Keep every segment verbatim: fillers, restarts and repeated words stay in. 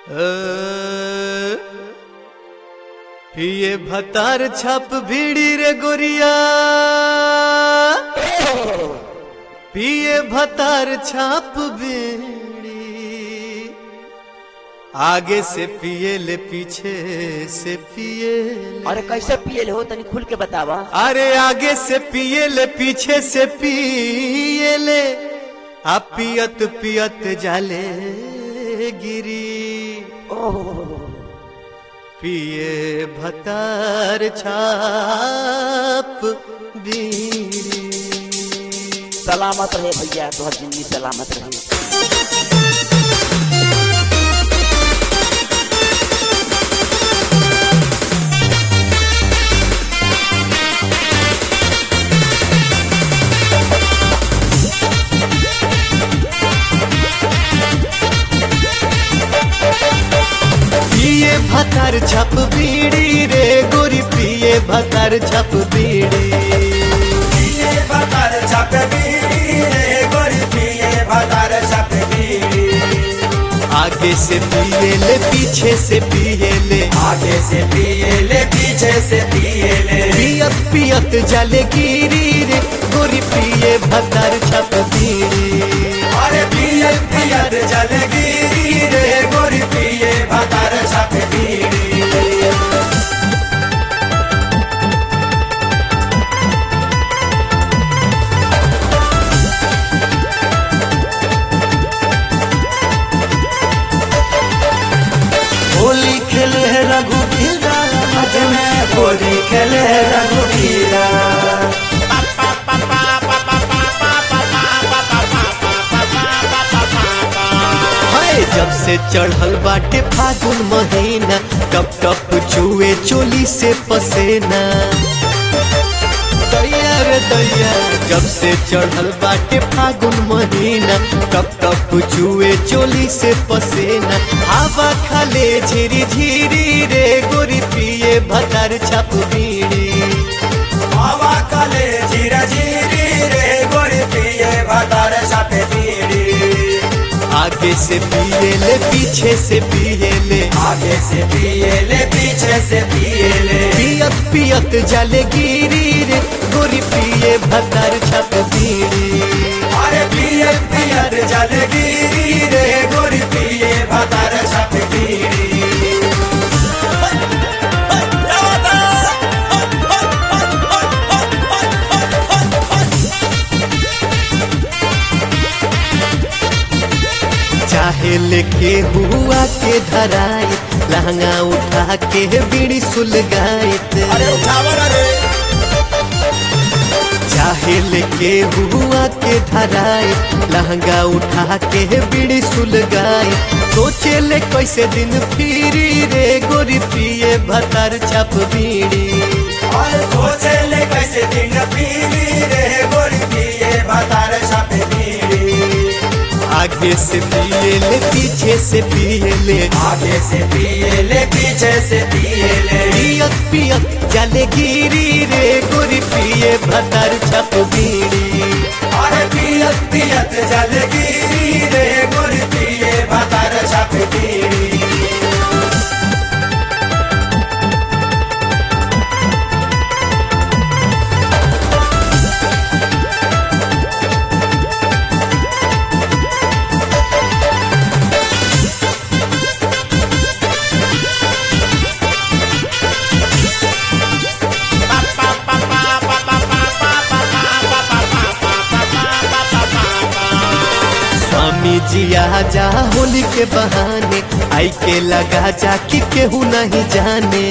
ये भतार छाप भीड़ी रे गोरिया, पिए भतार छाप बीड़ी, आगे से पिए ले पीछे से पिए ले। अरे कैसे पिए ले हो तनी खुल के बतावा। अरे आगे से पिए ले पीछे से पिए ले, आ पियत पियत जाले गिरी। ओह पिए भतार छाप बीड़ी। सलामत रहे भैया, तोहर जिंदगी सलामत रहे। पिए भतार छाप बीड़ी रे गोरी, पिए भतार छाप बीड़ी। पिए भतार छाप बीड़ी रे गोरी, पिए भतार छाप बीड़ी। आगे से पिए ले पीछे से पिए ले, आगे से पिए ले पीछे से पिए ले। पियत पियत जाले गिरी रे गोरी, पिए भतार छाप बीड़ी। अरे पिए पियत जल गिरी रे गोरी, पिए भतार छाप बीड़ी। होली खेले रघुवीरा, आज में होली खेले रघुवीरा। हाय जब से चढ़ल बाटे फागुन महीना, टप टप चुए चोली से पसेना। दैया रे दैया, जब से चढ़ल बाटे फागुन महीना, टप टप चुए चोली से पसेना। हवा खाले झिरी झिरी रे गोरी, पिए भतार छाप बीड़ी। हवा काले जीरा जीरी रे गोरी, पिए भतार छाप बीड़ी। आगे से पिए ले पीछे से पिए ले, आगे से पिए ले पीछे से पिए ले। पियत पियत जाले गिरी रे गोरी, पिए भतार छाप बीड़ी। अरे पिए पियर जल गिरी रे गोरी, पिए भतार छाप बीड़ी। चाहे लेके हुआ के धराई, लहंगा उठा के बीड़ी सुलगाइत। अरे उठावर रे। चाहे लेके हुआ के धराई, लहंगा उठा के बीड़ी सुलगाई। सोचे ले कैसे दिन फिरी रे गोरी, पिए भतार छाप बीड़ी। और सोचे ले कैसे दिन फिरी रे गोरी, पिए भतार छाप बीड़ी। आगे से पिए ले पीछे से पिए ले, आगे से पिए ले पीछे से पिए ले। पियत पियत जाले गिरी रे गोरी, पिए भतार छाप बीड़ी। अरे पियत पियत जल गिरी रे गोरी, पिए भतार छाप बीड़ी। स्वामी जी आजा होली के बहाने, आई के लगा जा कि केहू नहीं जाने।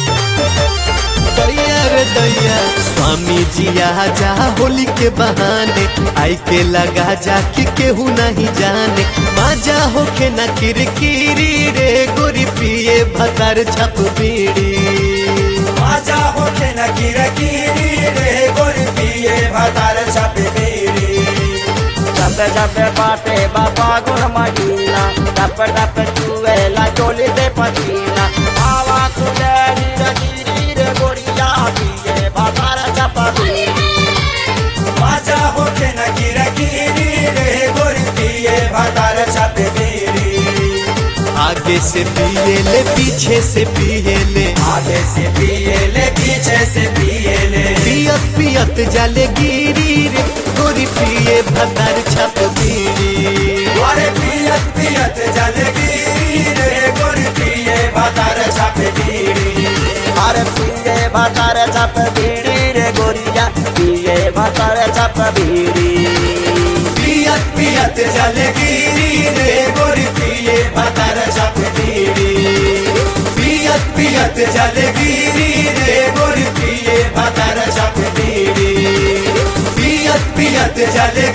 दैया रे दैया, स्वामी जी आजा होली के बहाने, आई के लगा जा कि केहू नहीं जाने। मजा होके न किरकिरी रे गोरी, पिए भतार छाप बीड़ी। आजा होके न किरकिरी रे गोरी, पिए भतार छाप बीड़ी। जब जब बाटे बाबा गुण महीना, टप टप चुएला चोली से पसीना। आवा तुझे नीर नीर गोरिया, पिए भतार छाप बीड़ी। आजा होके न किरकिरी रे गोरी, पिए भतार छाप बीड़ी। आगे आगे से पिए ले पीछे से पिए ले, आगे से पिए ले पीछे से पिए ले, पियत पियत जाले गिरी रे गोरी पिए भतार छाप बीड़ी। अरे पियत पियत जलगिरी रे गोरी पिए भतार छाप बीड़ी। अरे पिए भतार छाप बीड़ी रे गोरिया पिए भतार छाप बीड़ी। पियत पियत जलगिरी रे गोरी पिए भतार छाप बीड़ी। पियत पियत जलगिरी रे गोरी पिए भतार छाप बीड़ी। पियत पियत जल